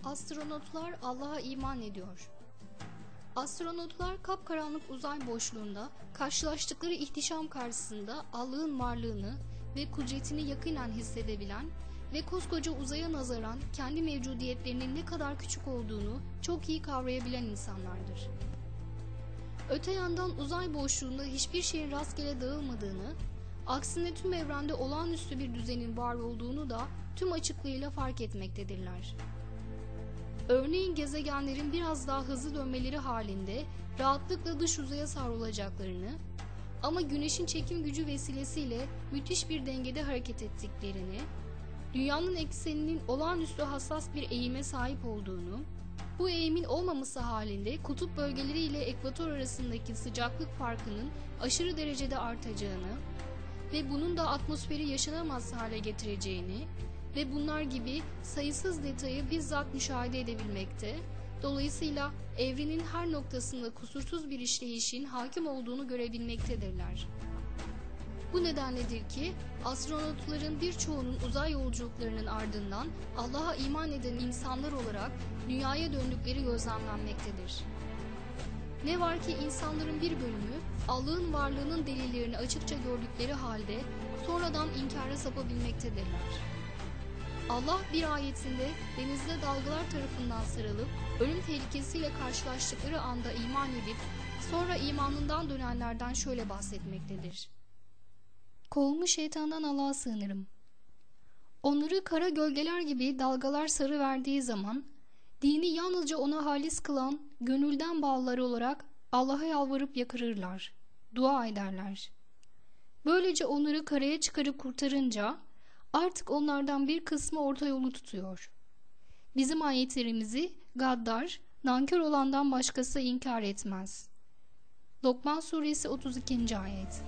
Astronotlar Allah'a iman ediyor. Astronotlar kapkaranlık uzay boşluğunda karşılaştıkları ihtişam karşısında Allah'ın varlığını ve kudretini yakinen hissedebilen ve koskoca uzaya nazaran kendi mevcudiyetlerinin ne kadar küçük olduğunu çok iyi kavrayabilen insanlardır. Öte yandan uzay boşluğunda hiçbir şeyin rastgele dağılmadığını, aksine tüm evrende olağanüstü bir düzenin var olduğunu da tüm açıklığıyla fark etmektedirler. Örneğin gezegenlerin biraz daha hızlı dönmeleri halinde rahatlıkla dış uzaya savrulacaklarını ama güneşin çekim gücü vesilesiyle müthiş bir dengede hareket ettiklerini, dünyanın ekseninin olağanüstü hassas bir eğime sahip olduğunu, bu eğimin olmaması halinde kutup bölgeleri ile ekvator arasındaki sıcaklık farkının aşırı derecede artacağını ve bunun da atmosferi yaşanamaz hale getireceğini ve bunlar gibi sayısız detayı bizzat müşahede edebilmekte, dolayısıyla evrenin her noktasında kusursuz bir işleyişin hakim olduğunu görebilmektedirler. Bu nedenledir ki astronotların birçoğunun uzay yolculuklarının ardından Allah'a iman eden insanlar olarak dünyaya döndükleri gözlemlenmektedir. Ne var ki insanların bir bölümü Allah'ın varlığının delillerini açıkça gördükleri halde sonradan inkara sapabilmektedirler. Allah bir ayetinde denizde dalgalar tarafından sarılıp ölüm tehlikesiyle karşılaştıkları anda iman edip sonra imanından dönenlerden şöyle bahsetmektedir. Kovulmuş şeytandan Allah'a sığınırım. Onları kara gölgeler gibi dalgalar sarıverdiği zaman dini yalnızca ona halis kılan gönülden bağlıları olarak Allah'a yalvarıp yakarırlar, dua ederler. Böylece onları karaya çıkarıp kurtarınca artık onlardan bir kısmı orta yolu tutuyor. Bizim ayetlerimizi gaddar, nankör olandan başkası inkar etmez. Lokman Suresi 32. ayet.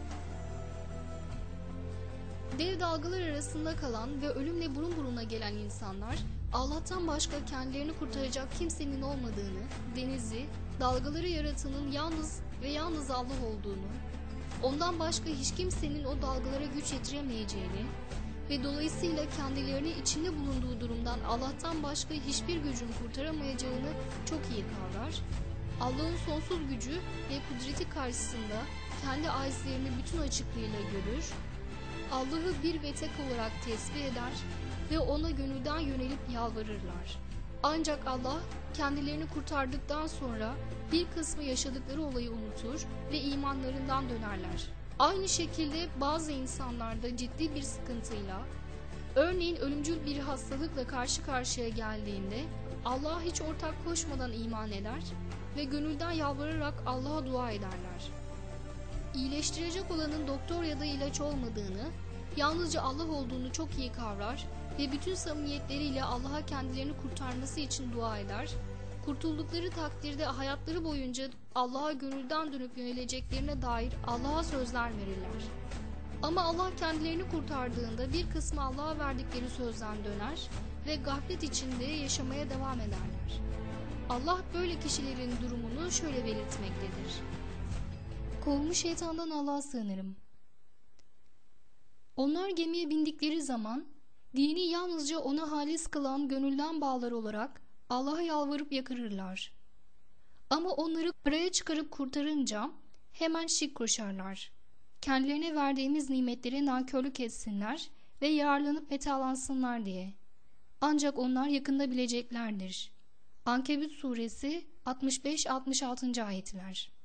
Dev dalgalar arasında kalan ve ölümle burun buruna gelen insanlar Allah'tan başka kendilerini kurtaracak kimsenin olmadığını, denizi, dalgaları yaratanın yalnız ve yalnız Allah olduğunu, ondan başka hiç kimsenin o dalgalara güç yetiremeyeceğini ve dolayısıyla kendilerini içinde bulunduğu durumdan Allah'tan başka hiçbir gücün kurtaramayacağını çok iyi kavrar, Allah'ın sonsuz gücü ve kudreti karşısında kendi acizlerini bütün açıklığıyla görür, Allah'ı bir ve tek olarak tesbih eder ve ona gönülden yönelip yalvarırlar. Ancak Allah kendilerini kurtardıktan sonra bir kısmı yaşadıkları olayı unutur ve imanlarından dönerler. Aynı şekilde bazı insanlarda ciddi bir sıkıntıyla, örneğin ölümcül bir hastalıkla karşı karşıya geldiğinde Allah'a hiç ortak koşmadan iman eder ve gönülden yalvararak Allah'a dua ederler. İyileştirecek olanın doktor ya da ilaç olmadığını, yalnızca Allah olduğunu çok iyi kavrar ve bütün samimiyetleriyle Allah'a kendilerini kurtarması için dua eder. Kurtuldukları takdirde hayatları boyunca Allah'a gönülden dönüp yöneleceklerine dair Allah'a sözler verirler. Ama Allah kendilerini kurtardığında bir kısmı Allah'a verdikleri sözden döner ve gaflet içinde yaşamaya devam ederler. Allah böyle kişilerin durumunu şöyle belirtmektedir. Kovulmuş şeytandan Allah'a sığınırım. Onlar gemiye bindikleri zaman dini yalnızca ona halis kılan gönülden bağlar olarak Allah'a yalvarıp yakarırlar. Ama onları karaya çıkarıp kurtarınca hemen şirk koşarlar. Kendilerine verdiğimiz nimetleri nankörlük etsinler ve yararlanıp metalansınlar diye. Ancak onlar yakında bileceklerdir. Ankebut Suresi 65-66. ayetler.